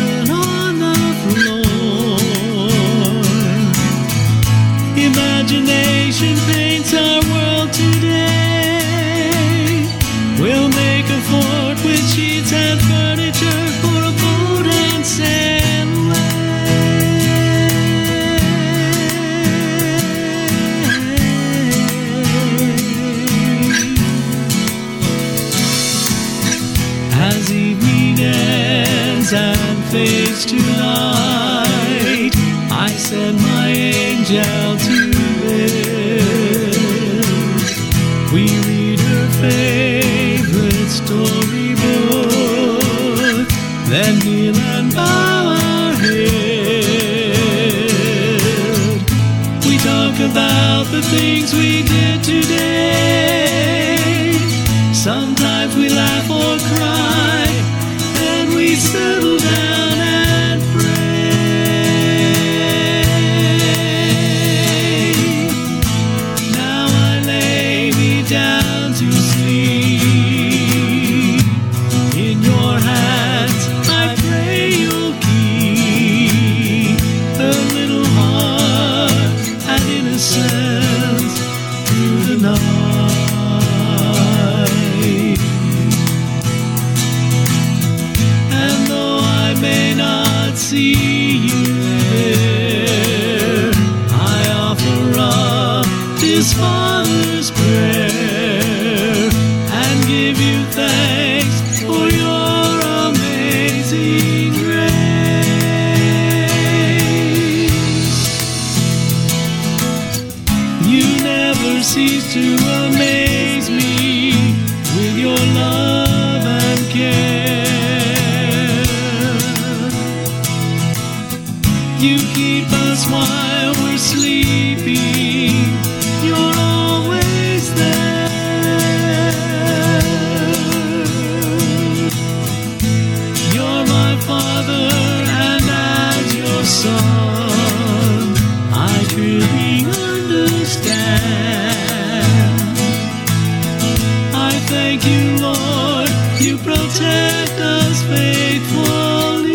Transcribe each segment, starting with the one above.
even on the floor. Imagination paints our world today. We'll make a fort with sheets and furniture for a boat and sail as evening ends and fades to night. I send my angel to bed. We read her favorite storybook, then kneel and bow our head. We talk about the things we did today. Sometimes we laugh or cry, and we settle down and pray. Now I lay me down to sleep. In your hands I pray you'll keep her little heart and innocence through the night. May not see you there, I offer up this Father's prayer and give you thanks for your amazing grace. You never cease to amaze me with your love and care. You keep us while we're sleeping. You're always there. You're my Father, and as your Son, I truly understand. I thank you, Lord, you protect us faithfully.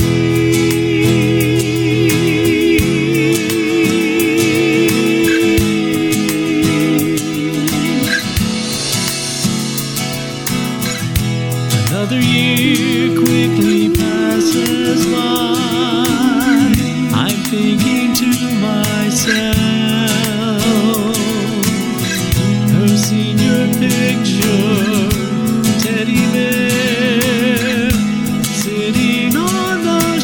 Another year quickly passes by. I'm thinking to myself, her senior picture, teddy bear, sitting on the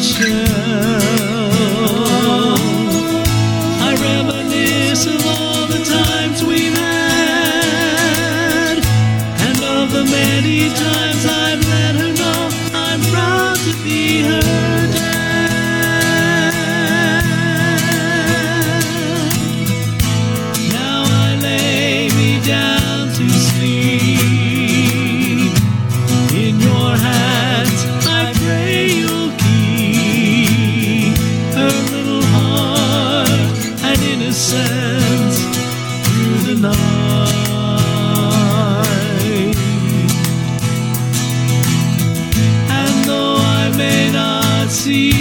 shelf. I reminisce of all the times we've had, and of the many times I've let her know I'm proud to be her dad. Now I lay me down to sleep. In your hands I pray you'll keep her little heart and innocence through the night. See